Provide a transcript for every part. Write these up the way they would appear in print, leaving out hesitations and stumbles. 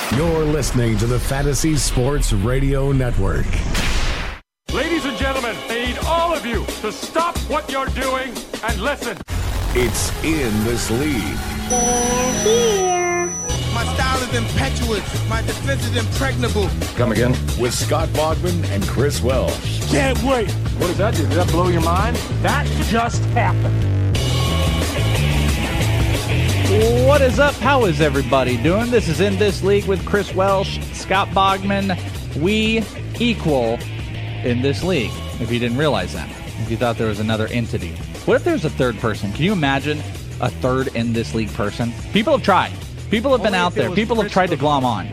You're listening to the Fantasy Sports Radio Network. Ladies and gentlemen, I need all of you to stop what you're doing and listen. It's In This League. They're here. My style is impetuous. My defense is impregnable. Come again? With Scott Bogman and Chris Welsh. Can't wait. What does that do? Did that blow your mind? That just happened. What is up? How is everybody doing? This is In This League with Chris Welsh, Scott Bogman. We equal in this league, if you didn't realize that. If you thought there was another entity. What if there's a third person? Can you imagine a third In This League person? People have tried. People have been out there. People have tried to glom on.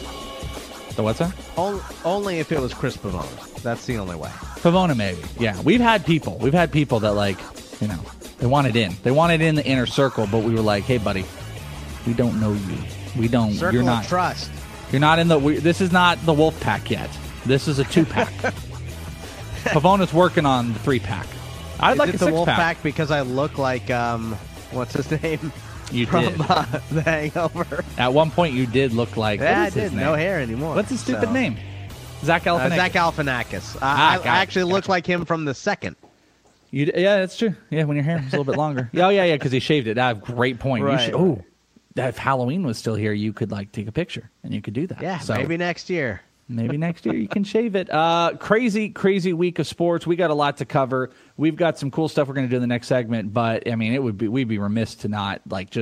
So what's that? Only if it was Chris Pavona. That's the only way. Pavona, maybe. Yeah, we've had people that, like, you know, they wanted in. They wanted in the inner circle, but we were like, hey, buddy, we don't know you. We don't. Circle you're not of trust. You're not in the. this is not the wolf pack yet. This is a 2-pack. Pavona's working on the 3-pack. I'd like a 6-pack. Is it the wolf pack because I look like what's his name? You from, did. The Hangover. At one point, you did look like. Yeah, what is I his did. name? No hair anymore. What's his stupid name? Zach Galifianakis. Zach Galifianakis. I actually look like him from the second. Yeah, that's true. Yeah, when your hair is a little bit longer. Yeah, because he shaved it. Great point. Right. If Halloween was still here, you could like take a picture and you could do that. Yeah, so, maybe next year. Maybe next year you can shave it. Crazy week of sports. We got a lot to cover. We've got some cool stuff we're going to do in the next segment. But I mean, we'd be remiss to not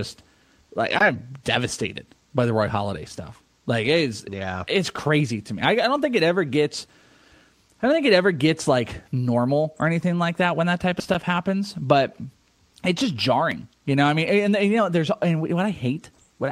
I'm devastated by the Roy Halladay stuff. Like it's crazy to me. I don't think it ever gets. I don't think it ever gets like normal or anything like that when that type of stuff happens, but it's just jarring, you know. I mean, and you know, I hate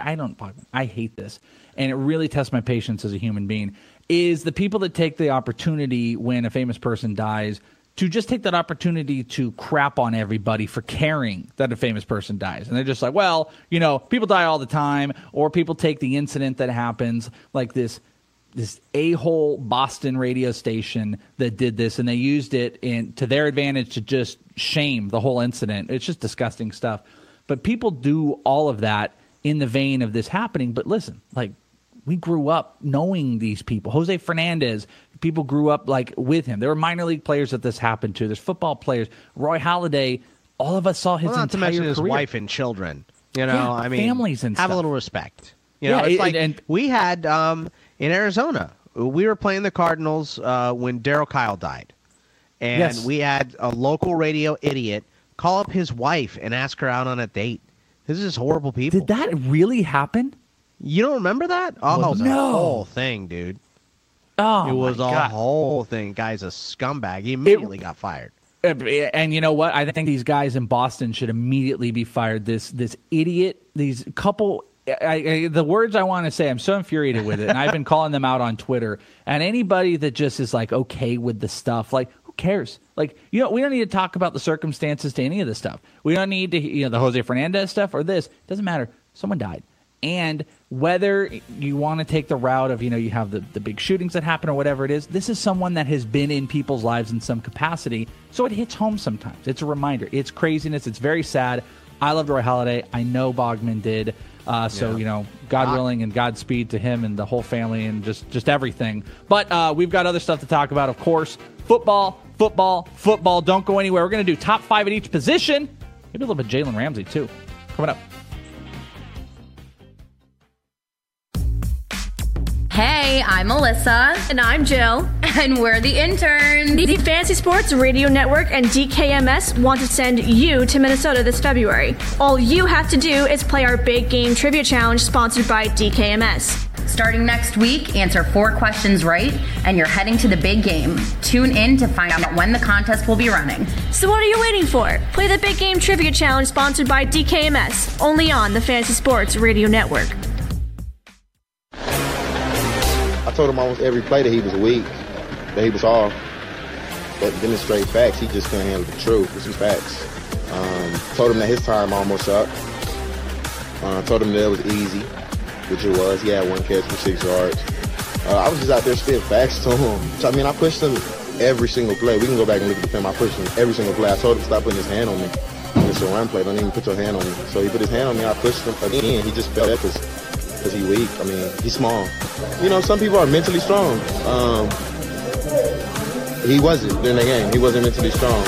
this, and it really tests my patience as a human being. Is the people that take the opportunity when a famous person dies to just take that opportunity to crap on everybody for caring that a famous person dies, and they're just like, well, you know, people die all the time, or people take the incident that happens like this a-hole Boston radio station that did this, and they used it to their advantage to just shame the whole incident. It's just disgusting stuff. But people do all of that in the vein of this happening. But listen, like, we grew up knowing these people. Jose Fernandez, people grew up like with him. There were minor league players that this happened to. There's football players. Roy Halladay, all of us saw his entire career. Not to mention his wife and children. You know, I mean, families and have stuff. a little respect. You know, it's like we had in Arizona. We were playing the Cardinals when Darryl Kyle died. And we had a local radio idiot call up his wife and ask her out on a date. This is horrible people. Did that really happen? You don't remember that? Oh, it was a whole thing, dude. Oh, it was a whole thing. Guy's a scumbag. He immediately got fired. And you know what? I think these guys in Boston should immediately be fired. This idiot, these couple... the words I want to say, I'm so infuriated with it, and I've been calling them out on Twitter. And anybody that just is like okay with the stuff, like, who cares? Like, you know, we don't need to talk about the circumstances to any of this stuff. We don't need to, you know, the Jose Fernandez stuff or this. It doesn't matter. Someone died. And whether you want to take the route of, you know, you have the big shootings that happen or whatever it is, this is someone that has been in people's lives in some capacity. So it hits home sometimes. It's a reminder. It's craziness. It's very sad. I loved Roy Halladay. I know Bogman did. You know, God willing and Godspeed to him and the whole family and just everything. But we've got other stuff to talk about, of course. Football. Don't go anywhere. We're going to do top 5 at each position. Maybe a little bit Jalen Ramsey, too. Coming up. Hey, I'm Melissa. And I'm Jill. And we're the interns. The Fantasy Sports Radio Network and DKMS want to send you to Minnesota this February. All you have to do is play our Big Game Trivia Challenge sponsored by DKMS. Starting next week, answer 4 questions right, and you're heading to the big game. Tune in to find out when the contest will be running. So what are you waiting for? Play the Big Game Trivia Challenge sponsored by DKMS, only on the Fantasy Sports Radio Network. I told him almost every play that he was weak, that he was off. But demonstrate facts, he just couldn't handle the truth. This is facts. Told him that his time almost up. Told him that it was easy, which it was. He had 1 catch for 6 yards. I was just out there spitting facts to him. So, I mean, I pushed him every single play. We can go back and look at the film. I pushed him every single play. I told him to stop putting his hand on me. It's a run play. Don't even put your hand on me. So he put his hand on me. I pushed him again. He just fell because because he's weak. I mean, he's small. You know, some people are mentally strong. He wasn't during the game. He wasn't mentally strong.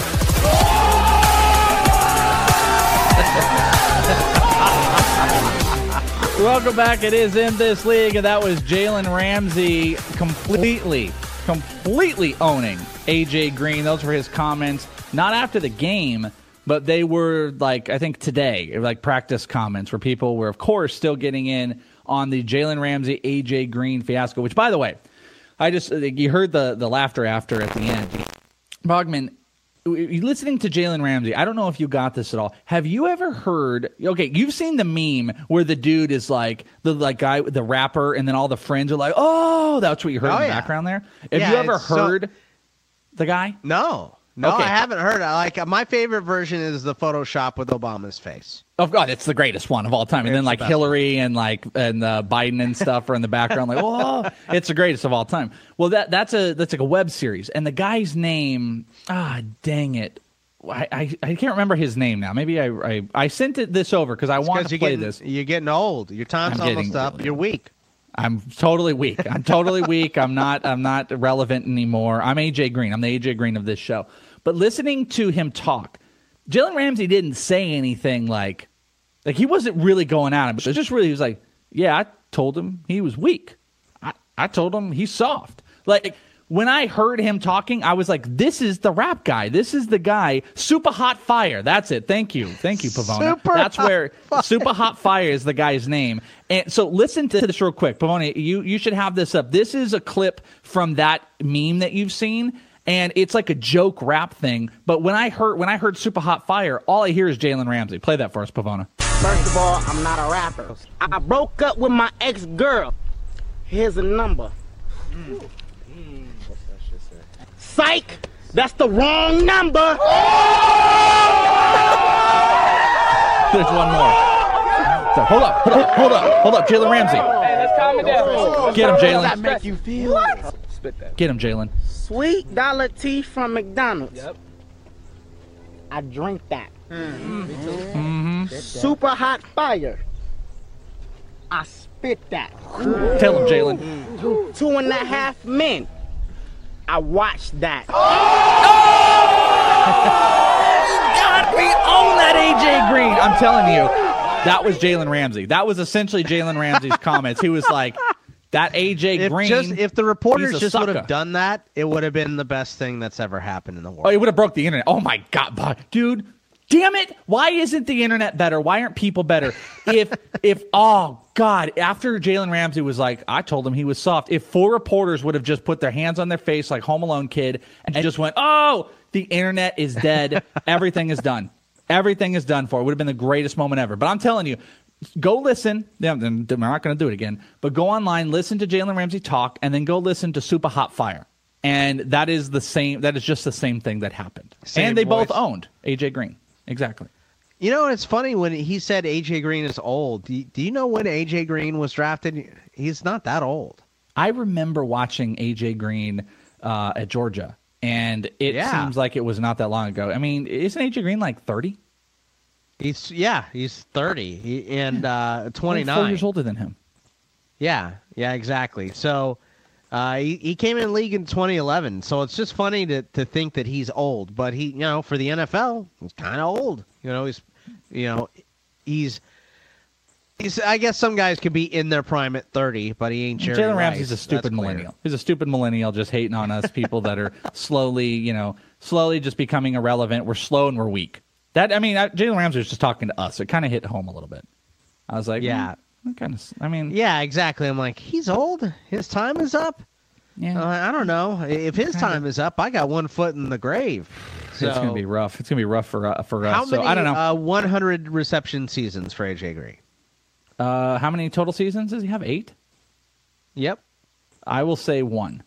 Welcome back. It is In This League, and that was Jalen Ramsey completely owning A.J. Green. Those were his comments, not after the game, but they were, like, I think today, like practice comments where people were, of course, still getting in on the Jalen Ramsey, A.J. Green fiasco, which, by the way, you heard the laughter after at the end. Bogman, listening to Jalen Ramsey, I don't know if you got this at all. Have you ever heard? Okay, you've seen the meme where the dude is like the guy, the rapper, and then all the friends are like, "Oh, that's what you heard in the background there." Have you ever heard the guy? No, okay. I haven't heard. My favorite version is the Photoshop with Obama's face. Oh God, it's the greatest one of all time. And then like Hillary and Biden and stuff are in the background, like, "Whoa!" It's the greatest of all time. Well, that's like a web series, and the guy's name, dang it, I can't remember his name now. Maybe I sent this over because I want to play this. You're getting old. Your time's almost up. You're weak. I'm totally weak. I'm totally weak. I'm not relevant anymore. I'm AJ Green. I'm the AJ Green of this show. But listening to him talk, Jalen Ramsey didn't say anything like he wasn't really going at him. But just really, he was like, yeah, I told him he was weak. I told him he's soft. Like, when I heard him talking, I was like, this is the rap guy. This is the guy. Super Hot Fire. That's it. Thank you, Pavona. That's where Super Hot Fire is the guy's name. And so listen to this real quick. Pavona, you should have this up. This is a clip from that meme that you've seen. And it's like a joke rap thing. But when I heard Super Hot Fire, all I hear is Jalen Ramsey. Play that for us, Pavona. First of all, I'm not a rapper. I broke up with my ex-girl. Here's a number. Psych! That's the wrong number! There's one more. So, hold up. Jalen Ramsey. Hey, let's calm it down. Get him, Jalen. How does that make you feel? What? Spit that. Get him, Jalen. Sweet dollar tea from McDonald's. Yep. I drink that. Mm-hmm. Super Hot Fire. I spit that. Tell him, Jalen. 2.5 Men. I watched that. Oh! God, we own that AJ Green. I'm telling you, that was Jalen Ramsey. That was essentially Jalen Ramsey's comments. He was like, that AJ Green. If the reporters just would have done that, it would have been the best thing that's ever happened in the world. Oh, it would have broke the internet. Oh my God, dude. Damn it. Why isn't the internet better? Why aren't people better? Oh God, after Jalen Ramsey was like, I told him he was soft. If 4 reporters would have just put their hands on their face like Home Alone kid and just went, oh, the internet is dead. Everything is done. Everything is done for. It would have been the greatest moment ever. But I'm telling you, go listen. We're not going to do it again. But go online, listen to Jalen Ramsey talk, and then go listen to Super Hot Fire. And that is the same. That is just the same thing that happened. And they both owned AJ Green. Exactly. You know, it's funny when he said A.J. Green is old. Do you know when A.J. Green was drafted? He's not that old. I remember watching A.J. Green at Georgia, and it seems like it was not that long ago. I mean, isn't A.J. Green like 30? He's 30 and 29. 4 years older than him. Yeah, exactly. So he came in the league in 2011. So it's just funny to think that he's old, but he, for the NFL, he's kind of old. He's I guess some guys could be in their prime at 30, but he ain't Jerry Jalen Rice. Ramsey's a stupid millennial. He's a stupid millennial just hating on us people that are slowly just becoming irrelevant. We're slow and we're weak. Jalen Ramsey was just talking to us. It kind of hit home a little bit. I was like, yeah, yeah, exactly. I'm like, he's old. His time is up. Yeah, I don't know if his time is up. I got 1 foot in the grave. So, it's gonna be rough. It's gonna be rough for us. How many, so I don't know. 100 reception seasons for AJ Green. How many total seasons does he have? 8. Yep. I will say 1.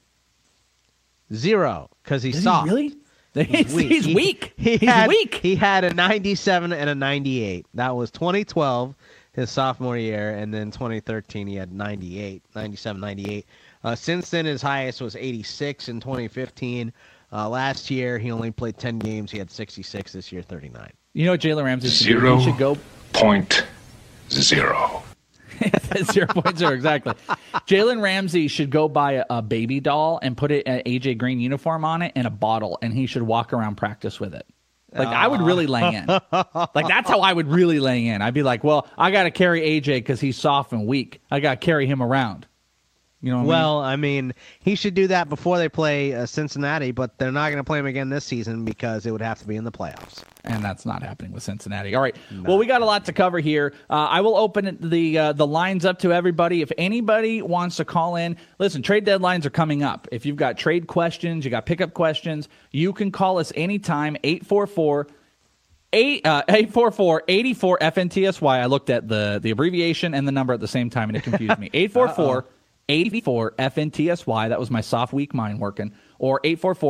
0, because he's soft. Really? He's weak. He's weak. He had a 97 and a 98. That was 2012, his sophomore year, and then 2013 he had 97, 98. Since then, his highest was 86 in 2015. Last year, he only played 10 games. He had 66. This year, 39. You know what Jalen Ramsey should do? He should go 0.0. 0.0, exactly. Jalen Ramsey should go buy a baby doll and put an AJ Green uniform on it and a bottle, and he should walk around practice with it. Like, I would really lay in. Like, that's how I would really lay in. I'd be like, well, I got to carry AJ because he's soft and weak. I got to carry him around. You know what I mean, he should do that before they play Cincinnati, but they're not going to play him again this season because it would have to be in the playoffs. And that's not happening with Cincinnati. All right. Well, we got a lot to cover here. I will open the lines up to everybody. If anybody wants to call in, listen, trade deadlines are coming up. If you've got trade questions, you got pickup questions, you can call us anytime, 844-84-FNTSY. I looked at the abbreviation and the number at the same time, and it confused me. 844-84-FNTSY. That was my soft weak mind working. Or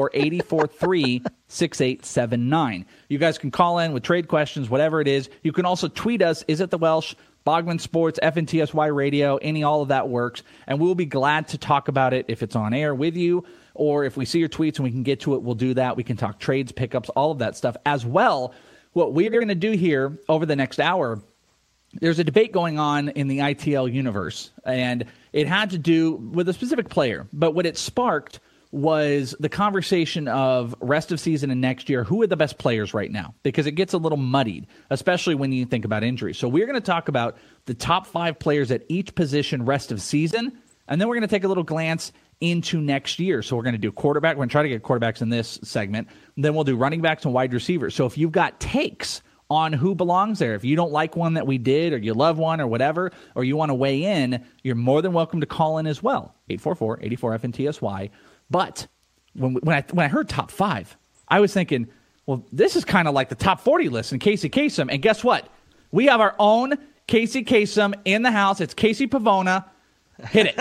844-843-6879. You guys can call in with trade questions, whatever it is. You can also tweet us, Is It The Welsh, Bogman Sports, FNTSY Radio, all of that works. And we'll be glad to talk about it if it's on air with you, or if we see your tweets and we can get to it, we'll do that. We can talk trades, pickups, all of that stuff as well. What we're going to do here over the next hour, there's a debate going on in the ITL universe, and it had to do with a specific player. But what it sparked was the conversation of rest of season and next year. Who are the best players right now? Because it gets a little muddied, especially when you think about injuries. So we're going to talk about the top 5 players at each position rest of season, and then we're going to take a little glance into next year. So we're going to do quarterback. We're going to try to get quarterbacks in this segment. And then we'll do running backs and wide receivers. So if you've got takes on who belongs there, if you don't like one that we did, or you love one or whatever, or you want to weigh in, you're more than welcome to call in as well. 844-84-FNTSY. But when I heard top 5, I was thinking, well, this is kind of like the top 40 list in Casey Kasem. And guess what? We have our own Casey Kasem in the house. It's Casey Pavona. Hit it.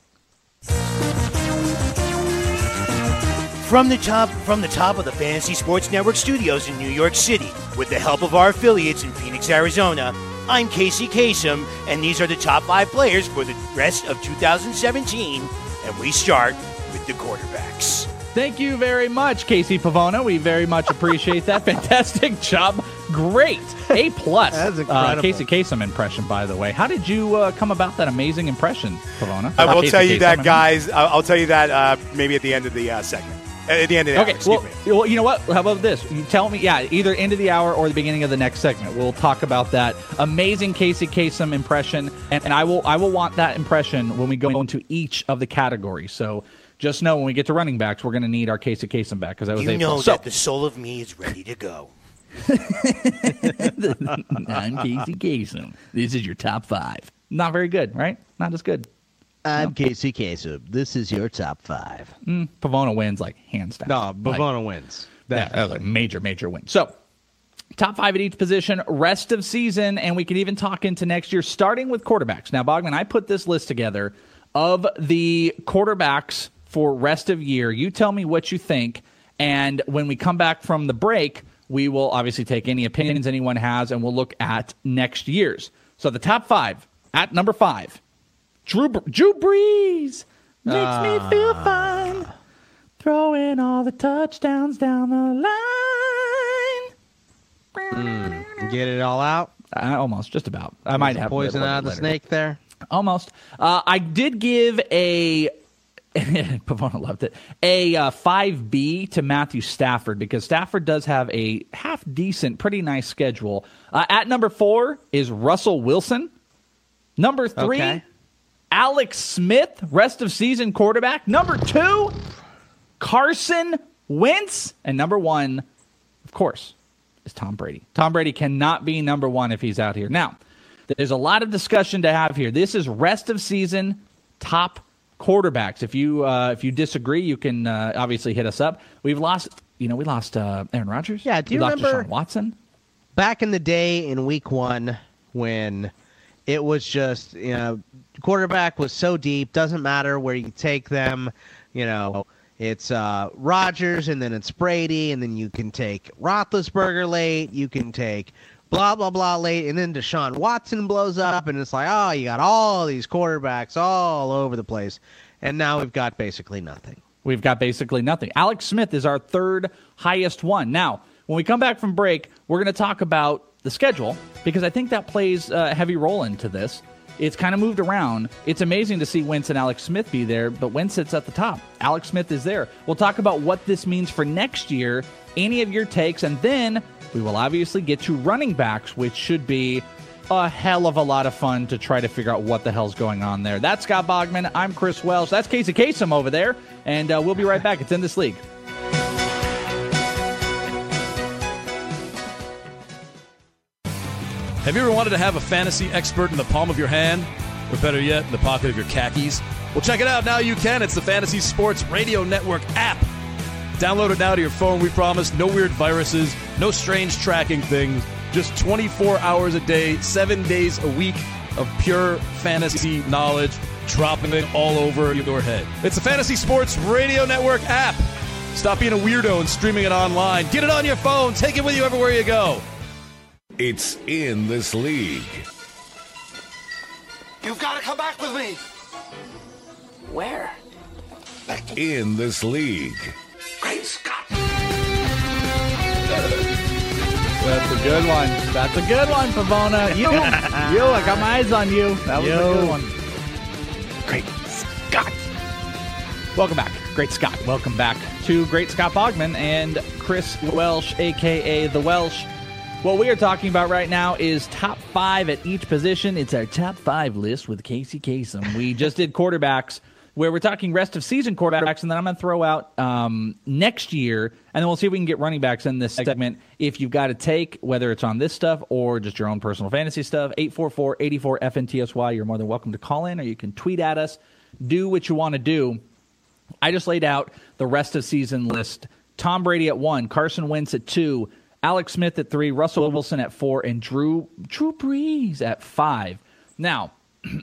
From the top of the Fantasy Sports Network studios in New York City, with the help of our affiliates in Phoenix, Arizona, I'm Casey Kasem, and these are the top 5 players for the rest of 2017, and we start with the quarterbacks. Thank you very much, Casey Pavona. We very much appreciate that. Fantastic job. Great. A+. That's incredible. Casey Kasem impression, by the way. How did you come about that amazing impression, Pavona? I will tell you that, guys. I'll tell you that maybe at the end of the segment. At the end of the hour, excuse me. Well, you know what? How about this? You tell me, either end of the hour or the beginning of the next segment. We'll talk about that amazing Casey Kasem impression, and I will want that impression when we go into each of the categories. So just know when we get to running backs, we're going to need our Casey Kasem back because that was that the soul of me is ready to go. I'm Casey Kasem. This is your top 5. Not very good, right? Not as good. I'm Casey Kasem. This is your top 5. Pavona wins like hands down. No, Pavona wins. That was a major win. So, top 5 at each position, rest of season, and we can even talk into next year, starting with quarterbacks. Now, Bogman, I put this list together of the quarterbacks for rest of year. You tell me what you think, and when we come back from the break, we will obviously take any opinions anyone has, and we'll look at next year's. So the top 5, at number 5, Drew Brees makes me feel fine, throwing all the touchdowns down the line. Get it all out? Almost, just about. I might have poison out of the snake there. Almost. I did give a Pavona loved it. A 5B to Matthew Stafford because Stafford does have a half decent, pretty nice schedule. At number 4 is Russell Wilson. Number 3. Alex Smith, rest of season quarterback. Number 2, Carson Wentz. And number 1, of course, is Tom Brady. Tom Brady cannot be number 1 if he's out here. Now, there's a lot of discussion to have here. This is rest of season top quarterbacks. If you disagree, you can obviously hit us up. We lost Aaron Rodgers. Yeah, do you remember Deshaun Watson? Back in the day in week 1 when it was just, quarterback was so deep, doesn't matter where you take them. It's Rodgers, and then it's Brady, and then you can take Roethlisberger late, you can take blah, blah, blah late, and then Deshaun Watson blows up, and it's like, oh, you got all these quarterbacks all over the place, and now we've got basically nothing. Alex Smith is our 3rd highest one. Now, when we come back from break, we're going to talk about the schedule, because I think that plays a heavy role into this. it's kind of moved around. It's amazing to see Wentz and Alex Smith be there, but Wentz sits at the top. Alex Smith is there. We'll talk about what this means for next year, any of your takes, and then we will obviously get to running backs, which should be a hell of a lot of fun to try to figure out what the hell's going on there. That's Scott Bogman. I'm Chris Welsh. That's Casey Kasem over there, and we'll be right back. It's In This League. Have you ever wanted to have a fantasy expert in the palm of your hand? Or better yet, in the pocket of your khakis? Well, check it out. Now you can. It's the Fantasy Sports Radio Network app. Download it now to your phone. We promise no weird viruses, no strange tracking things. Just 24 hours a day, 7 days a week of pure fantasy knowledge dropping it all over your head. It's the Fantasy Sports Radio Network app. Stop being a weirdo and streaming it online. Get it on your phone. Take it with you everywhere you go. It's In This League. You've got to come back with me. Where? In This League. Great Scott. That's a good one. That's a good one, Pavona. You, I got my eyes on you. That was a good one. Great Scott. Welcome back. Great Scott. Welcome back to Great Scott Bogman and Chris Welsh, a.k.a. The Welsh. What we are talking about right now is top 5 at each position. It's our top 5 list with Casey Kasem. We just did quarterbacks, where we're talking rest of season quarterbacks, and then I'm going to throw out next year, and then we'll see if we can get running backs in this segment. If you've got a take, whether it's on this stuff or just your own personal fantasy stuff, 844-84-FNTSY, you're more than welcome to call in, or you can tweet at us. Do what you want to do. I just laid out the rest of season list. Tom Brady at 1, Carson Wentz at 2, Alex Smith at 3, Russell Wilson at 4, and Drew Brees at 5. Now,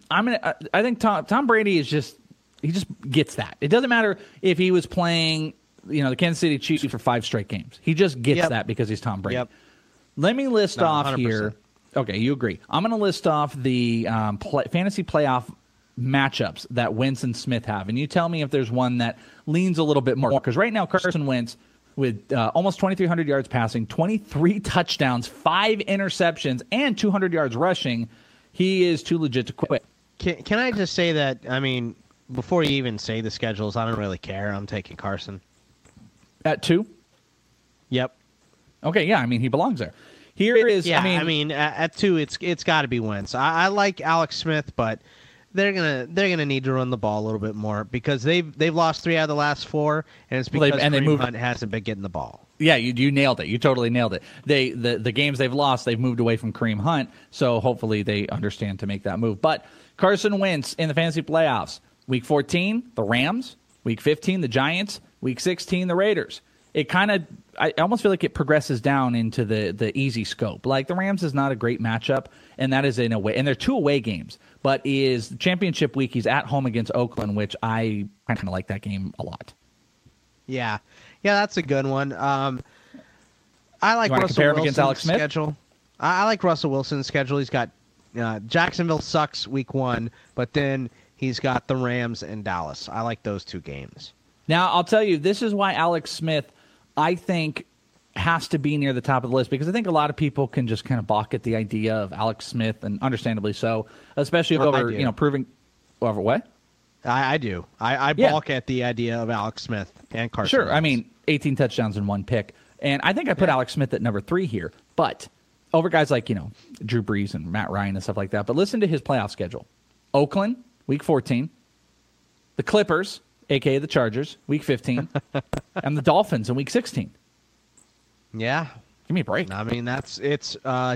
I think Tom Brady is just gets that. It doesn't matter if he was playing, the Kansas City Chiefs for 5 straight games. He just gets that because he's Tom Brady. Yep. Let me list off 100%. Here. Okay, you agree. I'm going to list off the fantasy playoff matchups that Wentz and Smith have, and you tell me if there's one that leans a little bit more. Because right now, Carson Wentz, with almost 2,300 yards passing, 23 touchdowns, 5 interceptions, and 200 yards rushing, he is too legit to quit. Can I just say that, before you even say the schedules, I don't really care. I'm taking Carson. At 2? Yep. Okay, yeah, he belongs there. Here is, yeah, at 2, it's got to be Wentz. I like Alex Smith, but they're gonna need to run the ball a little bit more because they've lost 3 out of the last 4, and it's because Kareem Hunt hasn't been getting the ball. Yeah, you nailed it. You totally nailed it. The games they've lost, they've moved away from Kareem Hunt, so hopefully they understand to make that move. But Carson Wentz in the fantasy playoffs, Week 14, the Rams. Week 15, the Giants. Week 16, the Raiders. It I almost feel like it progresses down into the easy scope. Like the Rams is not a great matchup, and that is in a way, and they're 2 away games. But is championship week? He's at home against Oakland, which I kind of like that game a lot. Yeah, that's a good one. I like Russell Wilson's schedule. I like Russell Wilson's schedule. He's got Jacksonville sucks week 1, but then he's got the Rams and Dallas. I like those 2 games. Now, I'll tell you, this is why Alex Smith, I think, has to be near the top of the list, because I think a lot of people can just kind of balk at the idea of Alex Smith, and understandably so, especially over, proving over what? I do. I balk at the idea of Alex Smith and Carson. Sure. Wentz. 18 touchdowns and 1 pick. And I think I put Alex Smith at number 3 here, but over guys like, Drew Brees and Matt Ryan and stuff like that. But listen to his playoff schedule. Oakland, Week 14. The Clippers, a.k.a. the Chargers, Week 15. And the Dolphins in Week 16. Yeah. Give me a break. It's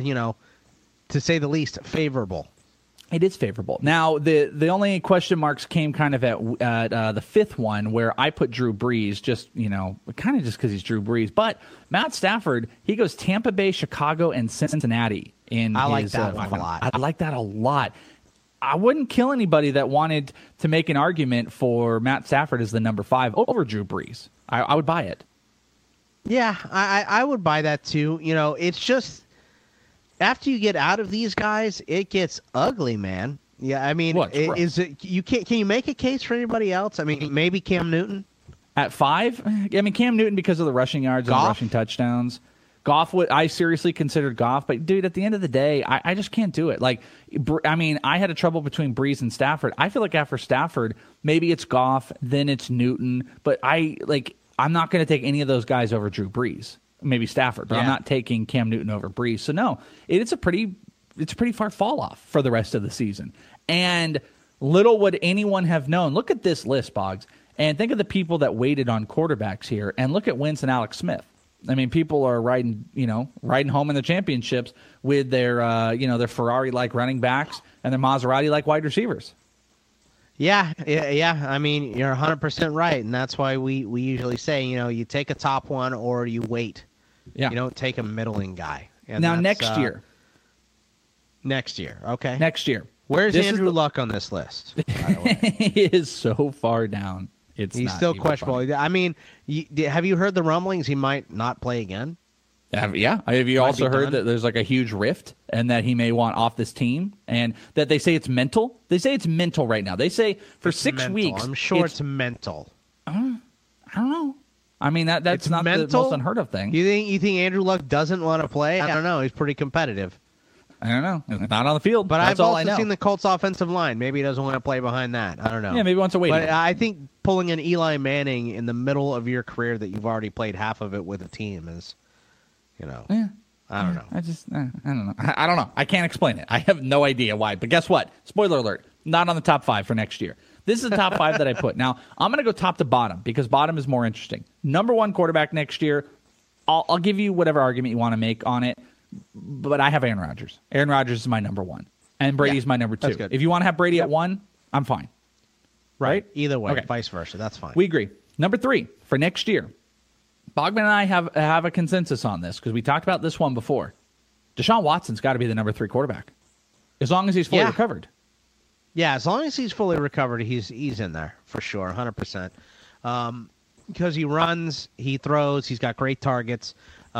to say the least, favorable. It is favorable. Now, the only question marks came kind of at the 5th one, where I put Drew Brees, just because he's Drew Brees. But Matt Stafford, he goes Tampa Bay, Chicago, and Cincinnati. I like that one a lot. I like that a lot. I wouldn't kill anybody that wanted to make an argument for Matt Stafford as the number 5 over Drew Brees. I would buy it. Yeah, I would buy that too. It's just after you get out of these guys, it gets ugly, man. Yeah, is it? Can you make a case for anybody else? Maybe Cam Newton at 5. Cam Newton because of the rushing yards and the rushing touchdowns. Goff, I seriously considered Goff, but dude, at the end of the day, I just can't do it. Like, I mean, I had a trouble between Brees and Stafford. I feel like after Stafford, maybe it's Goff, then it's Newton, but I'm not going to take any of those guys over Drew Brees. Maybe Stafford, but I'm not taking Cam Newton over Brees. So no, it's a pretty far fall off for the rest of the season. And little would anyone have known. Look at this list, Boggs, and think of the people that waited on quarterbacks here, and look at Wentz and Alex Smith. I mean, people are riding home in the championships with their Ferrari-like running backs and their Maserati-like wide receivers. Yeah. I mean, you're 100% right, and that's why we usually say, you take a top one or you wait. Yeah. You don't take a middling guy. And now next year. Next year, okay. Next year. Where's Andrew Luck on this list, by the way? He is so far down. He's still questionable. Funny. I mean, have you heard the rumblings he might not play again? Have you also heard that there's like a huge rift and that he may want off this team and that they say it's mental? They say it's mental right now. They say for it's 6 mental. weeks. I'm sure it's mental. I don't know. I mean, that's it's not mental? The most unheard of thing. You think Andrew Luck doesn't want to play? I don't know. He's pretty competitive. I don't know. Not on the field. But I've also seen the Colts offensive line. Maybe he doesn't want to play behind that. I don't know. Yeah, maybe he wants to wait. But I think pulling an Eli Manning in the middle of your career that you've already played half of it with a team is, Yeah. I don't know. I don't know. I don't know. I can't explain it. I have no idea why. But guess what? Spoiler alert. Not on the top 5 for next year. This is the top 5 that I put. Now, I'm going to go top to bottom because bottom is more interesting. Number 1 quarterback next year, I'll give you whatever argument you want to make on it. But I have Aaron Rodgers. Aaron Rodgers is my number 1. And Brady's my number 2. If you want to have Brady at 1, I'm fine. Right? Either way, vice versa. That's fine. We agree. Number 3 for next year. Bogman and I have a consensus on this because we talked about this one before. Deshaun Watson's got to be the number 3 quarterback. As long as he's fully recovered. Yeah, as long as he's fully recovered, he's in there for sure, 100%. Because he runs, he throws, he's got great targets.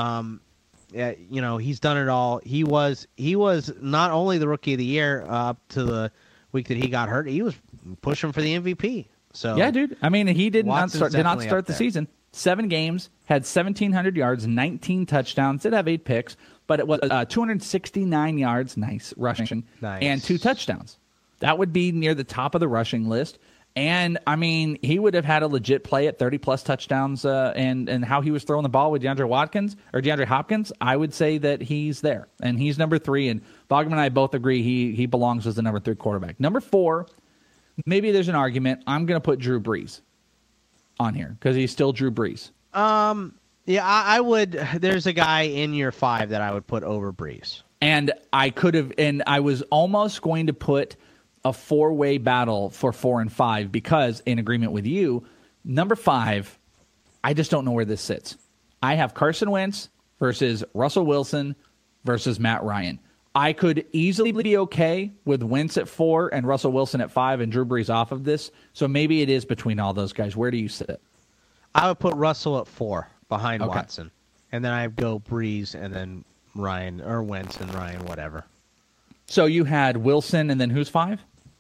He's done it all. He was not only the rookie of the year up to the week that he got hurt, he was pushing for the MVP. So yeah, dude. I mean, he did not start the season. 7 games, had 1,700 yards, 19 touchdowns, did have 8 picks, but it was 269 yards, nice rushing, and 2 touchdowns. That would be near the top of the rushing list. And, I mean, he would have had a legit play at 30-plus touchdowns, and how he was throwing the ball with DeAndre Hopkins, I would say that he's there. And he's number 3, and Bogman and I both agree he belongs as the number 3 quarterback. Number 4, maybe there's an argument. I'm going to put Drew Brees on here because he's still Drew Brees. Yeah, I would. There's a guy in your 5 that I would put over Brees. And I was almost going to put a 4-way battle for 4 and 5 because, in agreement with you, number 5, I just don't know where this sits. I have Carson Wentz versus Russell Wilson versus Matt Ryan. I could easily be okay with Wentz at 4 and Russell Wilson at 5 and Drew Brees off of this. So maybe it is between all those guys. Where do you sit? I would put Russell at 4 behind Watson. And then I'd go Brees and then Ryan, or Wentz and Ryan, whatever. So you had Wilson and then who's 5?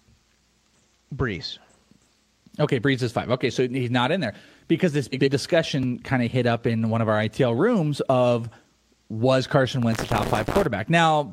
Brees. Okay, Brees is 5. Okay, so he's not in there because this big discussion kind of hit up in one of our ITL rooms of was Carson Wentz a top 5 quarterback? Now,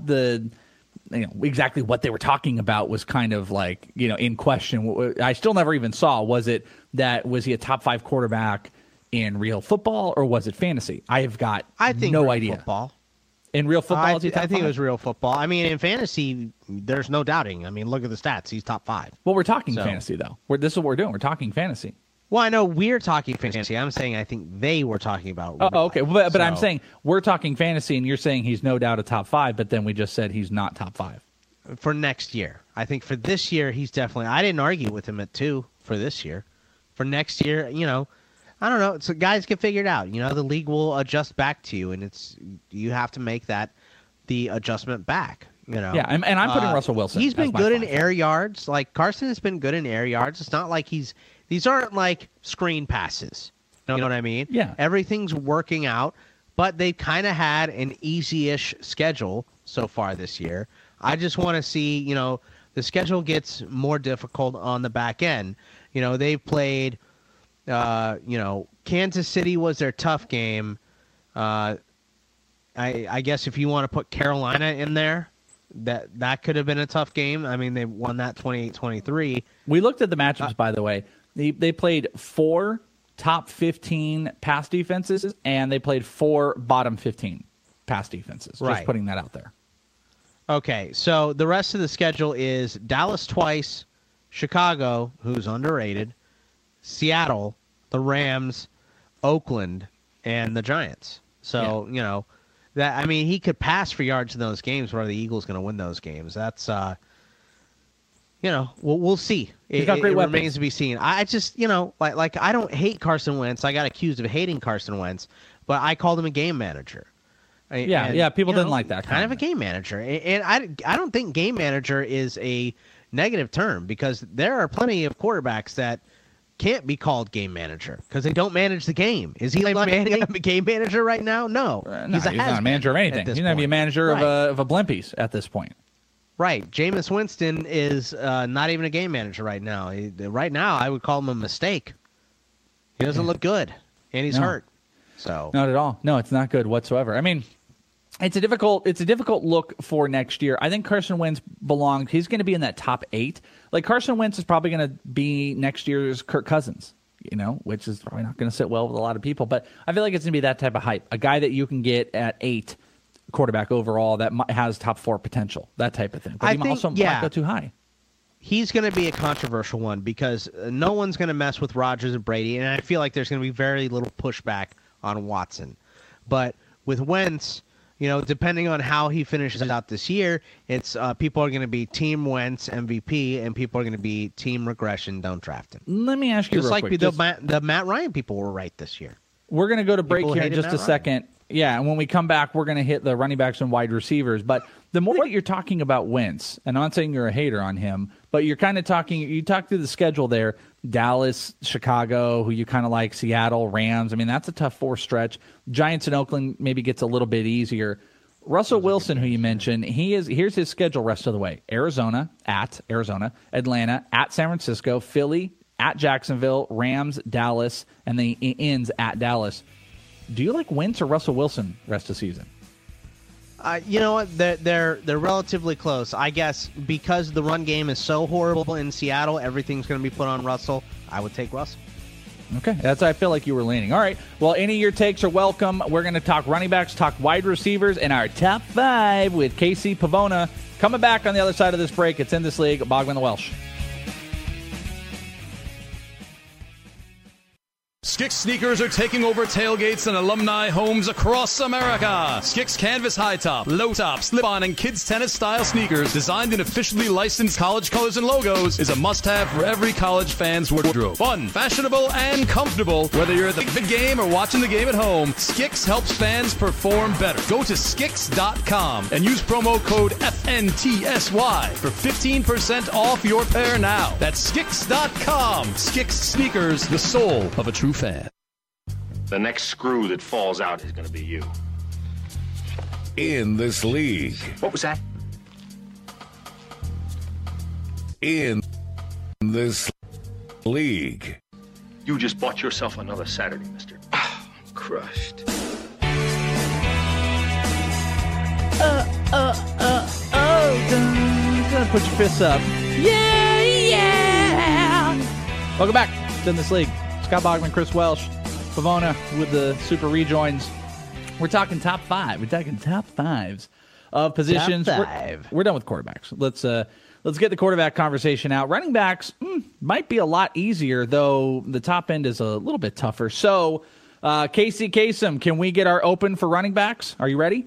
exactly what they were talking about was kind of like, in question. I still never even saw, was he a top 5 quarterback in real football or was it fantasy? I think no idea. Football. In real football, I think it was real football. I mean, in fantasy, there's no doubting. I mean, look at the stats. He's top 5. Well, we're talking fantasy, though. This is what we're doing. We're talking fantasy. Well, I know we're talking fantasy. I'm saying I think they were talking about okay. But I'm saying we're talking fantasy, and you're saying he's no doubt a top 5, but then we just said he's not top 5. For next year. I think for this year, he's definitely – I didn't argue with him at 2 for this year. For next year, I don't know. So guys can figure it out. The league will adjust back to you, and you have to make that the adjustment back. Yeah, and I'm putting Russell Wilson. He's been good in air yards. Like Carson has been good in air yards. It's not like these aren't like screen passes. You know what I mean? Yeah. Everything's working out, but they've kind of had an easy-ish schedule so far this year. I just want to see, the schedule gets more difficult on the back end. They've played. Kansas City was their tough game. I guess if you want to put Carolina in there, that could have been a tough game. I mean, they won that 28-23. We looked at the matchups, by the way. They played 4 top 15 pass defenses, and they played 4 bottom 15 pass defenses. Right. Just putting that out there. Okay, so the rest of the schedule is Dallas twice, Chicago, who's underrated, Seattle, the Rams, Oakland, and the Giants. So, he could pass for yards in those games where the Eagles going to win those games. That's, we'll see. He's got great weapons. Remains to be seen. I just, I don't hate Carson Wentz. I got accused of hating Carson Wentz, but I called him a game manager. People didn't like that. Kind of a game manager. And I don't think game manager is a negative term because there are plenty of quarterbacks that can't be called game manager because they don't manage the game. Is he a game manager right now? No. He's not a manager of anything. He's going to be a manager of a Blimpies at this point. Right. Jameis Winston is not even a game manager right now. Right now, I would call him a mistake. He doesn't look good, and he's hurt. So not at all. No, it's not good whatsoever. I mean, it's a difficult look for next year. I think Carson Wentz belongs. He's going to be in that top 8. Like Carson Wentz is probably going to be next year's Kirk Cousins, which is probably not going to sit well with a lot of people. But I feel like it's going to be that type of hype. A guy that you can get at 8 quarterback overall that has top 4 potential, that type of thing. But he also might go too high. He's going to be a controversial one because no one's going to mess with Rodgers and Brady, and I feel like there's going to be very little pushback on Watson. But with Wentz, depending on how he finishes out this year, it's people are going to be Team Wentz MVP, and people are going to be Team Regression. Don't draft him. Let me ask you, just like the Matt Ryan people were right this year. We're going to go to break here in just a second. Yeah, and when we come back, we're going to hit the running backs and wide receivers. But the more that you're talking about Wentz, and I'm not saying you're a hater on him, but you're kind of you talk through the schedule there, Dallas, Chicago, who you kind of like, Seattle, Rams. I mean, that's a tough 4 stretch. Giants and Oakland maybe gets a little bit easier. Russell Wilson, who you mentioned, here's his schedule rest of the way. Atlanta, at San Francisco, Philly, at Jacksonville, Rams, Dallas, and then he ends at Dallas. Do you like Wentz or Russell Wilson rest of the season? You know what? They're relatively close. I guess because the run game is so horrible in Seattle, everything's going to be put on Russell. I would take Russell. Okay, that's how I feel like you were leaning. All right, well, any of your takes are welcome. We're going to talk running backs, talk wide receivers, and our top 5 with Casey Pavona. Coming back on the other side of this break, it's In This League, Bogman the Welsh. Skix sneakers are taking over tailgates and alumni homes across America. Skix canvas high top, low top, slip-on, and kids tennis style sneakers designed in officially licensed college colors and logos is a must-have for every college fan's wardrobe. Fun, fashionable, and comfortable. Whether you're at the big game or watching the game at home, Skix helps fans perform better. Go to Skix.com and use promo code FNTSY for 15% off your pair now. That's Skix.com. Skix sneakers, the soul of a true fan. The next screw that falls out is going to be you. In This League. What was that? In This League. You just bought yourself another Saturday, mister. I'm crushed. Gonna put your fists up. Yeah. Welcome back to In This League. Scott Bogman, Chris Welsh, Pavona with the super rejoins. We're talking top 5. We're talking top 5s of positions. Top 5. We're done with quarterbacks. Let's get the quarterback conversation out. Running backs might be a lot easier, though the top end is a little bit tougher. So, Casey Kasem, can we get our open for running backs? Are you ready?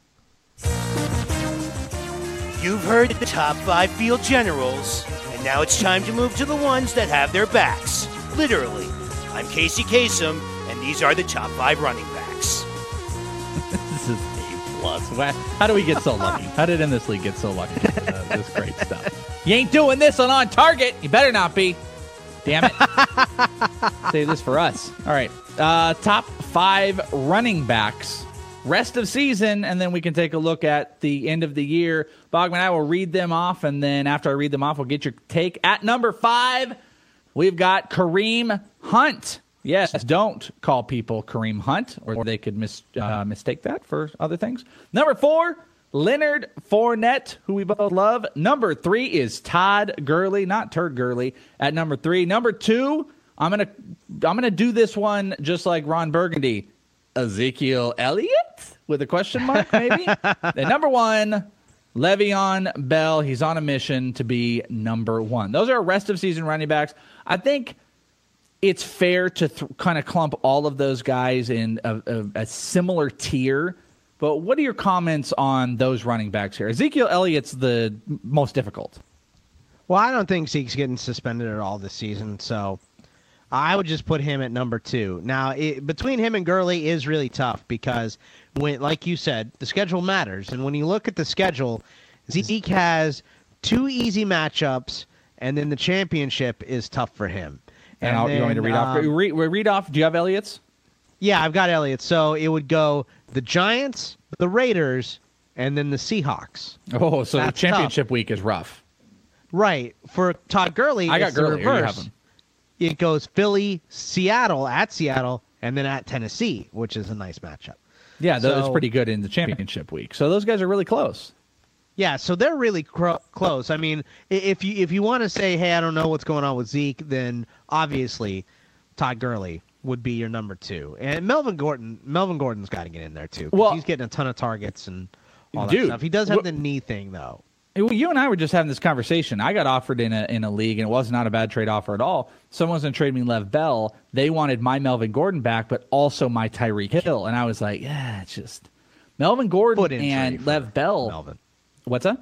You've heard the top 5 field generals, and now it's time to move to the ones that have their backs. Literally. I'm Casey Kasem, and these are the top 5 running backs. This is A+. How do we get so lucky? How did In This League get so lucky? This great stuff. You ain't doing this on Target. You better not be. Damn it. Save this for us. All right. Top 5 running backs. Rest of season, and then we can take a look at the end of the year. Bogman, I will read them off, and then after I read them off, we'll get your take. At number 5, we've got Kareem Hunt. Yes, don't call people Kareem Hunt, or they could mistake that for other things. Number 4, Leonard Fournette, who we both love. Number 3 is Todd Gurley, not Turd Gurley, at number 3. Number 2, I'm gonna do this one just like Ron Burgundy. Ezekiel Elliott with a question mark, maybe. Then number 1, Le'Veon Bell. He's on a mission to be number 1. Those are rest of season running backs. I think it's fair to kind of clump all of those guys in a similar tier. But what are your comments on those running backs here? Ezekiel Elliott's the most difficult. Well, I don't think Zeke's getting suspended at all this season, so I would just put him at number 2. Now, between him and Gurley is really tough because, like you said, the schedule matters. And when you look at the schedule, Zeke has 2 easy matchups, and then the championship is tough for him. And you want me to read off? Read off. Do you have Elliott's? Yeah, I've got Elliott's. So it would go the Giants, the Raiders, and then the Seahawks. Oh, so that's the championship week is rough. Right. For Todd Gurley, I got Gurley. the reverse. It goes Philly, Seattle, and then at Tennessee, which is a nice matchup. Yeah, that's pretty good in the championship week. So those guys are really close. Yeah, so they're really close. I mean, if you want to say, hey, I don't know what's going on with Zeke, then obviously Todd Gurley would be your number 2. And Melvin Gordon's got to get in there too. Well, he's getting a ton of targets and all that stuff. He does have the knee thing though. Well, you and I were just having this conversation. I got offered in a league, and it was not a bad trade offer at all. Someone was going to trade me Lev Bell. They wanted my Melvin Gordon back, but also my Tyreek Hill. And I was like, yeah, it's just Melvin Gordon and Lev Bell. Melvin. What's that?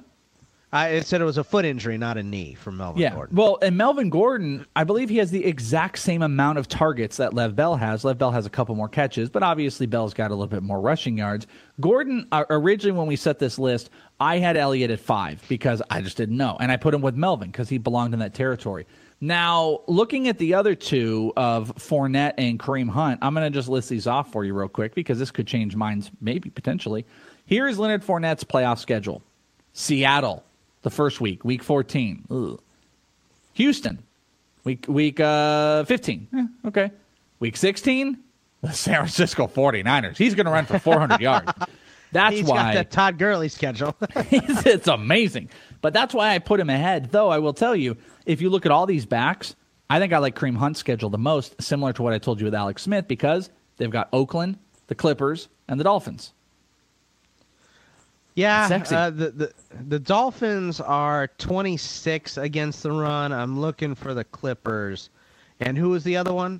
It said it was a foot injury, not a knee for Melvin Gordon. Well, and Melvin Gordon, I believe he has the exact same amount of targets that Lev Bell has. Lev Bell has a couple more catches, but obviously Bell's got a little bit more rushing yards. Gordon, originally when we set this list, I had Elliott at 5 because I just didn't know. And I put him with Melvin because he belonged in that territory. Now, looking at the other 2 of Fournette and Kareem Hunt, I'm going to just list these off for you real quick because this could change minds maybe potentially. Here is Leonard Fournette's playoff schedule. Seattle, the first week 14. Ugh. Houston, week 15. Okay. Week 16, the San Francisco 49ers. He's going to run for 400 yards. That's He's why got that Todd Gurley schedule. It's amazing. But that's why I put him ahead. Though I will tell you, if you look at all these backs, I think I like Kareem Hunt's schedule the most, similar to what I told you with Alex Smith, because they've got Oakland, the Clippers, and the Dolphins. Yeah, the Dolphins are 26 against the run. I'm looking for the Clippers. And who was the other one?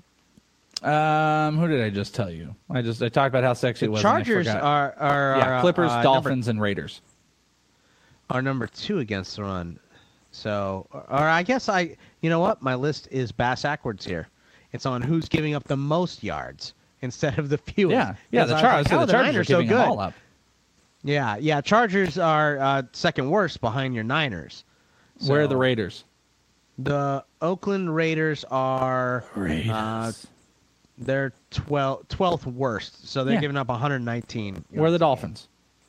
Who did I just tell you? I talked about how sexy it was. Chargers are Clippers, Dolphins, and Raiders are number 2 against the run. So, or I guess you know what? My list is backwards here. It's on who's giving up the most yards instead of the fewest. Yeah. The Chargers are giving them all up. Yeah. Chargers are second worst behind your Niners. So, where are the Raiders? The Oakland Raiders are they're 12th worst, so they're giving up 119. Where are the Dolphins?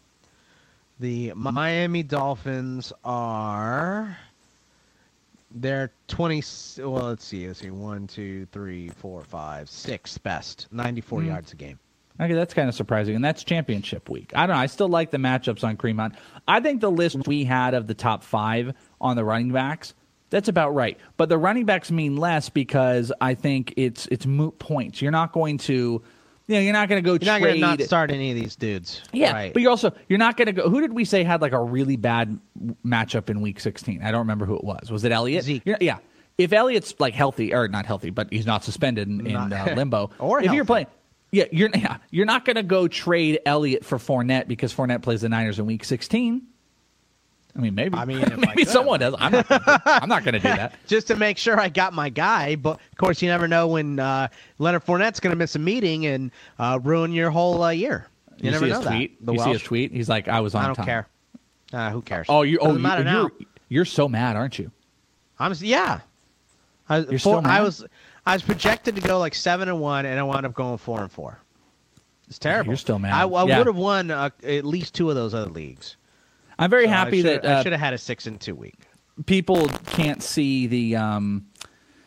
The Miami Dolphins are they're 20. Well, let's see. 1, 2, 3, 4, 5, 6th best, 94 yards a game. Okay, that's kind of surprising, and that's championship week. I don't know. I still like the matchups on Kareem Hunt. I think the list we had of the top 5 on the running backs, that's about right. But the running backs mean less because I think it's moot points. You're not going to, you're not going to go trade. You're not going to not start any of these dudes. Yeah, right. But you're not going to go. Who did we say had like a really bad matchup in week 16? I don't remember who it was. Was it Elliott? Zeke. Yeah. If Elliott's like healthy, or not healthy, but he's not suspended in limbo. Or if healthy. You're playing. Yeah, you're not going to go trade Elliott for Fournette because Fournette plays the Niners in Week 16. I mean, maybe. Maybe someone does. I'm not going to do that. Just to make sure I got my guy. But, of course, you never know when Leonard Fournette's going to miss a meeting and ruin your whole year. You never know that. You see his tweet? He's like, I was on time. I don't care. Who cares? You're so mad, aren't you? Yeah. You're still mad? I was projected to go like 7-1, and I wound up going 4-4. It's terrible. You're still mad. I would have won at least 2 of those other leagues. I'm very happy that I should have had a 6-2 week. People can't see the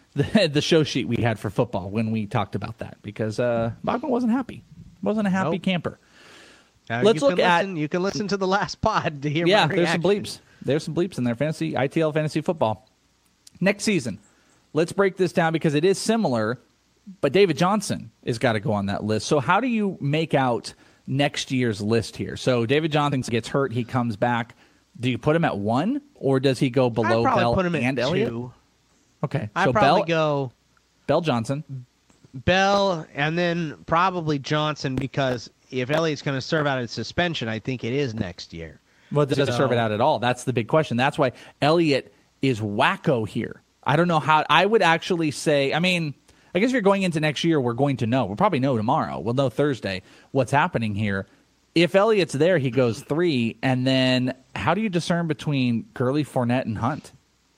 the show sheet we had for football when we talked about that because Bachman wasn't happy. Wasn't a happy camper. Let's look at. You can listen to the last pod to hear. Yeah, my there's some bleeps. There's some bleeps in there. ITL fantasy football. Next season, let's break this down because it is similar, but David Johnson has got to go on that list. So how do you make out next year's list here? So David Johnson gets hurt, he comes back. Do you put him at 1, or does he go below Bell put him and at Elliott? 2. Okay, I'd so probably go Bell Johnson. Bell, and then probably Johnson, because if Elliott's going to serve out his suspension, I think it is next year. Well, does it serve it out at all? That's the big question. That's why Elliott is wacko here. I don't know how. I would actually say, I mean, I guess if you're going into next year, we're going to know. We'll probably know tomorrow. We'll know Thursday what's happening here. If Elliott's there, he goes 3, and then how do you discern between Gurley, Fournette, and Hunt?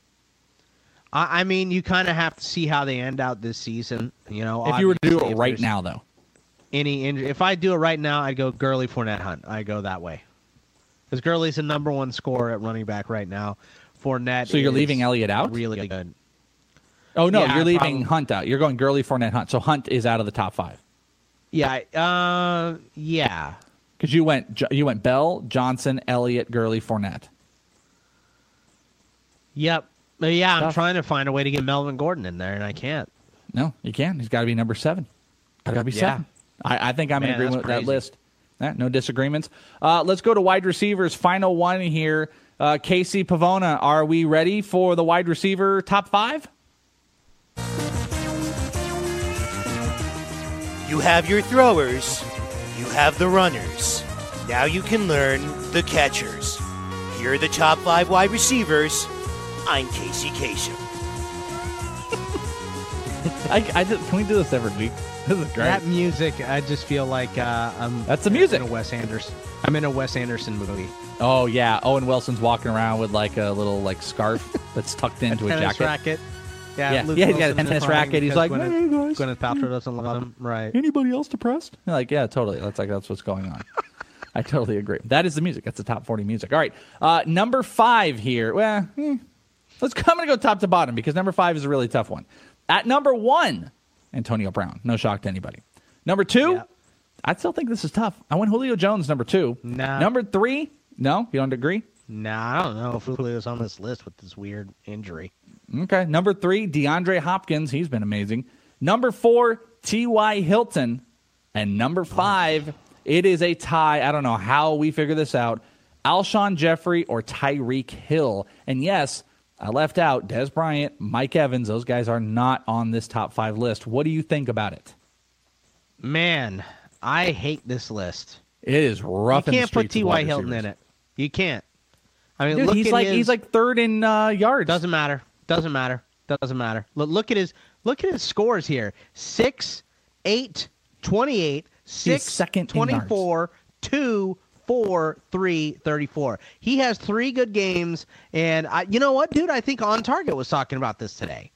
I mean, you kind of have to see how they end out this season. You know, if you were to do it right now, though, any injury. If I do it right now, I'd go Gurley, Fournette, Hunt. I go that way because Gurley's the number 1 scorer at running back right now. Fournette. So you're leaving Elliott out? Really good. Oh no, you're leaving Hunt out. You're going Gurley, Fournette, Hunt. So Hunt is out of the top 5. Yeah. Yeah. Because you went Bell, Johnson, Elliott, Gurley, Fournette. Yep. Yeah, I'm trying to find a way to get Melvin Gordon in there, and I can't. No, you can't. He's got to be number 7. Got to be 7. I think I'm in agreement with that list. No disagreements. Let's go to wide receivers. Final one here. Casey Pavona, are we ready for the wide receiver top 5? You have your throwers. You have the runners. Now you can learn the catchers. Here are the top 5 wide receivers. I'm Casey Kasem. Can we do this every week? This is great. That music, I just feel like that's the music. I'm in a Wes Anderson movie. Oh yeah, Owen Wilson's walking around with like a little scarf that's tucked into a jacket. Racket. Yeah, he's got a tennis racket. He's like, hey guys, Gwyneth Paltrow doesn't love him, right? Anybody else depressed? You're like, yeah, totally. That's what's going on. I totally agree. That is the music. That's the top 40 music. All right, number 5 here. Well, I'm going to go top to bottom because number 5 is a really tough one. At number 1, Antonio Brown. No shock to anybody. Number 2, I still think this is tough. I went Julio Jones, number 2. Nah. Number 3, no? You don't agree? Nah, I don't know if Julio's on this list with this weird injury. Okay. Number 3, DeAndre Hopkins. He's been amazing. Number 4, T.Y. Hilton. And number 5, it is a tie. I don't know how we figure this out. Alshon Jeffrey or Tyreek Hill. And yes, I left out Dez Bryant, Mike Evans. Those guys are not on this top 5 list. What do you think about it? Man, I hate this list. It is rough. You can't put T.Y. Hilton in it. You can't. I mean, dude, look he's like 3rd in yards. Doesn't matter. Look at his scores here. 6, 8, 28, 6, 24, 2, 4, 3, 34. He has 3 good games, and you know what, dude? I think On Target was talking about this today.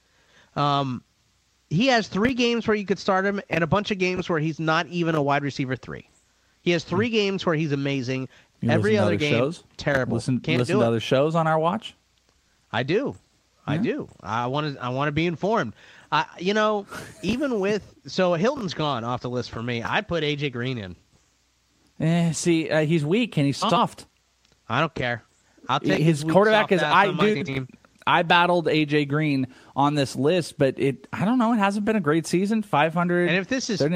He has 3 games where you could start him, and a bunch of games where he's not even a wide receiver 3. He has 3 games where he's amazing. Every other game, shows? terrible. Listen to other shows on our watch. I do. I do. I want to be informed. Even with Hilton's gone off the list for me. I'd put AJ Green in. He's weak and he's soft. I don't care. I'll take his quarterback is I battled AJ Green on this list, but I don't know. It hasn't been a great season. 500. And if this is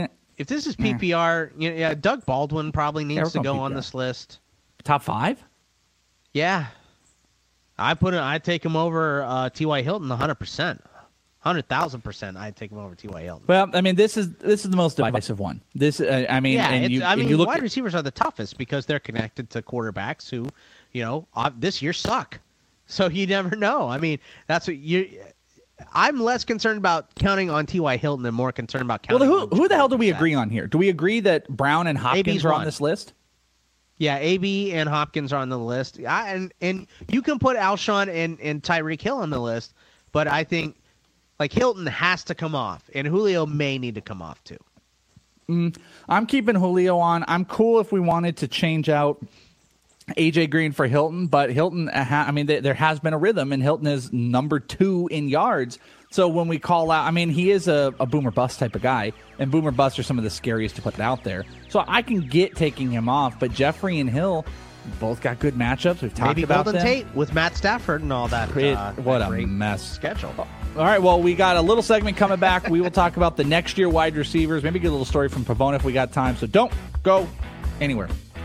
PPR, Doug Baldwin probably needs to go on this list. Top 5? Yeah. I'd take him over T.Y. Hilton 100%. 100,000%. I'd take him over T.Y. Hilton. Well, I mean, this is the most divisive one. Wide receivers are the toughest because they're connected to quarterbacks who, this year suck. So you never know. I mean, that's what I'm less concerned about counting on T.Y. Hilton and more concerned about counting. Well, who the hell do we agree on here? Do we agree that Brown and Hopkins are on this list? Yeah, AB and Hopkins are on the list. And you can put Alshon and Tyreek Hill on the list, but I think Hilton has to come off, and Julio may need to come off too. I'm keeping Julio on. I'm cool if we wanted to change out AJ Green for Hilton, but Hilton, there has been a rhythm, and Hilton is number 2 in yards. So when we call out, I mean, he is a boomer bust type of guy, and boomer busts are some of the scariest to put out there. So I can get taking him off, but Jeffrey and Hill both got good matchups. We've talked about Golden them. Tate with Matt Stafford and all that. What a mess. Schedule. All right, well, we got a little segment coming back. We will talk about the next year wide receivers, maybe get a little story from Pavona if we got time. So don't go anywhere.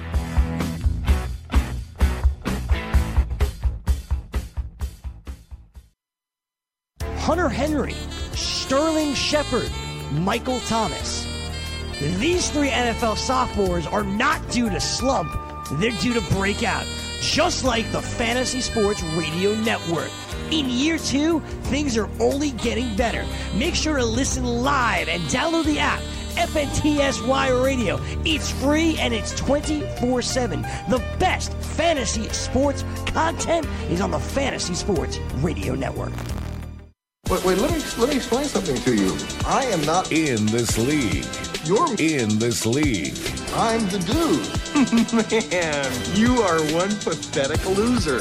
Hunter Henry, Sterling Shepard, Michael Thomas. These 3 NFL sophomores are not due to slump. They're due to break out, just like the Fantasy Sports Radio Network. In year 2, things are only getting better. Make sure to listen live and download the app, FNTSY Radio. It's free and it's 24/7. The best fantasy sports content is on the Fantasy Sports Radio Network. Wait, let me explain something to you. I am not in this league. You're in this league. I'm the dude. Man, you are one pathetic loser.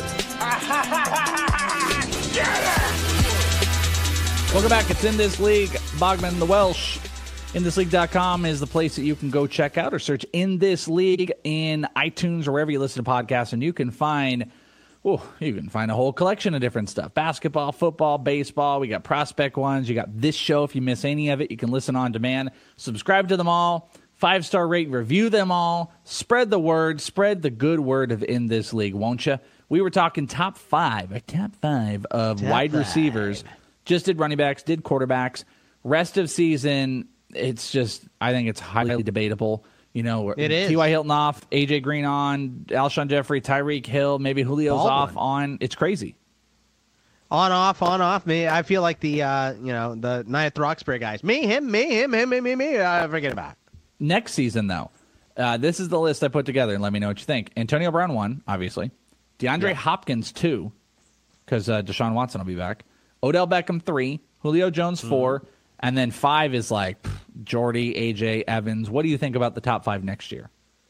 Welcome back. It's In This League. Bogman the Welsh. InThisLeague.com is the place that you can go check out or search In This League in iTunes or wherever you listen to podcasts, and you can find a whole collection of different stuff. Basketball, football, baseball. We got prospect ones. You got this show. If you miss any of it, you can listen on demand. Subscribe to them all. 5-star rate, review them all. Spread the word. Spread the good word of In This League, won't you? We were talking top five of wide receivers. Just did running backs, did quarterbacks. Rest of season, it's just, I think it's highly debatable. You know, it is. T.Y. Hilton off, A.J. Green on, Alshon Jeffrey, Tyreek Hill, maybe Julio's off on. It's crazy. On, off. Me, I feel like the Nia Roxbury guys. Me, him. Forget about it. Next season, though, this is the list I put together, and let me know what you think. Antonio Brown 1, obviously. DeAndre Hopkins 2, because Deshaun Watson will be back. Odell Beckham 3, Julio Jones 4, and then 5 is like Jordy, AJ, Evans. What do you think about the top 5 next year?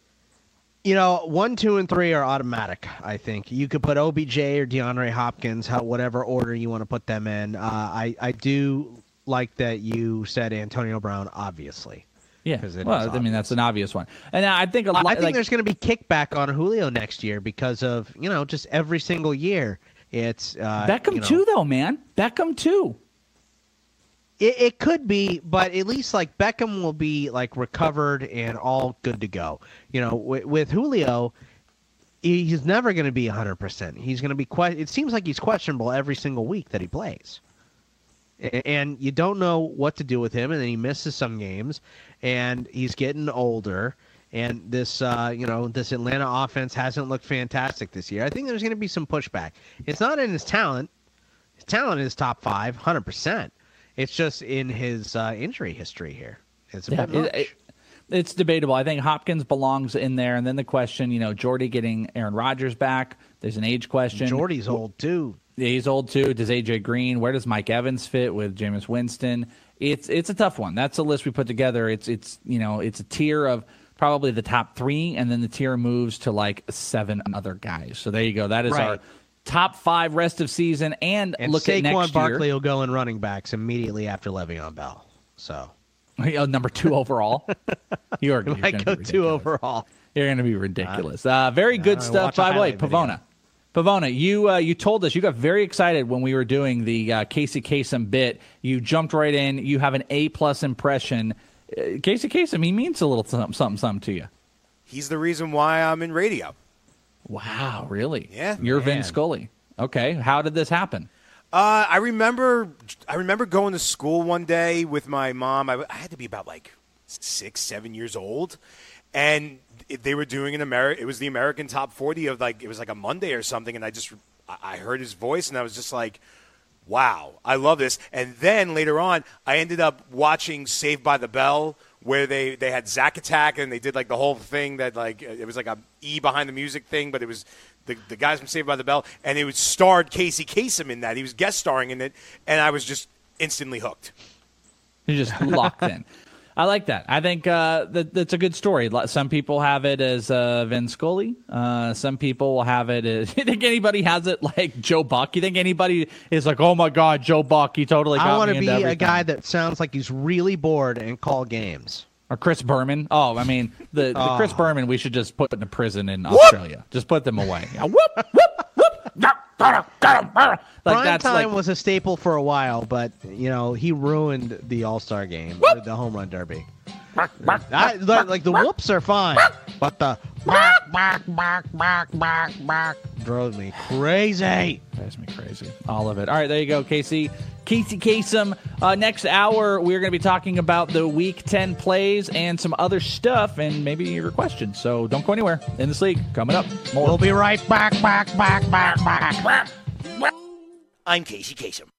1, 2, and 3 are automatic, I think. You could put OBJ or DeAndre Hopkins, whatever order you want to put them in. I do like that you said Antonio Brown, obviously. Yeah, well, I mean, that's an obvious one. And I think I think there's going to be kickback on Julio next year because of, just every single year. It's Beckham too, though, man. Beckham too. It could be, but at least like Beckham will be like recovered and all good to go. With Julio, he's never going to be 100%. He's going to be it seems like he's questionable every single week that he plays, and you don't know what to do with him. And then he misses some games, and he's getting older. And this, this Atlanta offense hasn't looked fantastic this year. I think there's going to be some pushback. It's not in his talent. His talent is top 5, 100%. It's just in his injury history here. It's a bit much. It's debatable. I think Hopkins belongs in there. And then the question, Jordy getting Aaron Rodgers back. There's an age question. Jordy's old, too. Yeah, he's old, too. Does A.J. Green? Where does Mike Evans fit with Jameis Winston? It's a tough one. That's a list we put together. It's a tier of probably the top 3, and then the tier moves to like 7 other guys. So there you go. That is our top 5 rest of season. And look at next year. Saquon Barkley will go in running backs immediately after Le'Veon Bell. So number 2 overall. You're might go 2 overall. You're going to be ridiculous. Very good stuff. By the way, Pavona, you told us you got very excited when we were doing the Casey Kasem bit. You jumped right in. You have an A+ impression. Casey Kasem, he means a little something to you. He's the reason why I'm in radio. Wow, really? Yeah. You're Vin Scully. Okay, how did this happen? I remember going to school one day with my mom. I had to be about like 6, 7 years old, and they were doing it was the American Top 40 of it was like a Monday or something, and I heard his voice, and I was just like, wow, I love this. And then later on, I ended up watching Saved by the Bell, where they had Zack Attack, and they did like the whole thing that it was like a E behind the music thing, but it was the guys from Saved by the Bell, and it starred Casey Kasem in that. He was guest starring in it, and I was just instantly hooked. You're just locked in. I like that. I think that's a good story. Some people have it as Vin Scully. Some people will have it as. You think anybody has it like Joe Buck? You think anybody is like, oh my God, Joe Buck? He totally. I want to be a guy that sounds like he's really bored and call games. Or Chris Berman. Oh, I mean the Chris Berman. We should just put in a prison in Australia. Just put them away. Yeah, whoop whoop whoop. Prime time was a staple for a while, but he ruined the All-Star game, the home run derby. Like the whoops are fine, but the bark drove me crazy. Drives me crazy. All of it. All right, there you go, Casey Kasem. Next hour, we're going to be talking about the Week 10 plays and some other stuff, and maybe your questions. So don't go anywhere. In this league, coming up. More. We'll be right back. I'm Casey Kasem.